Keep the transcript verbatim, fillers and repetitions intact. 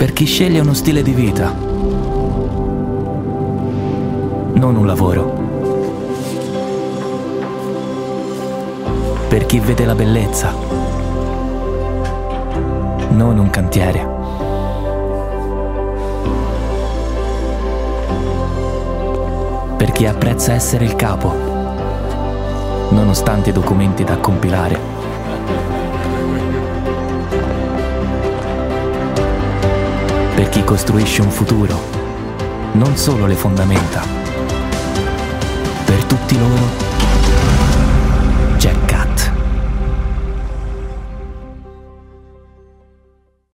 Per chi sceglie uno stile di vita, non un lavoro. Per chi vede la bellezza, non un cantiere. Per chi apprezza essere il capo, nonostante i documenti da compilare. Per chi costruisce un futuro, non solo le fondamenta. Per tutti loro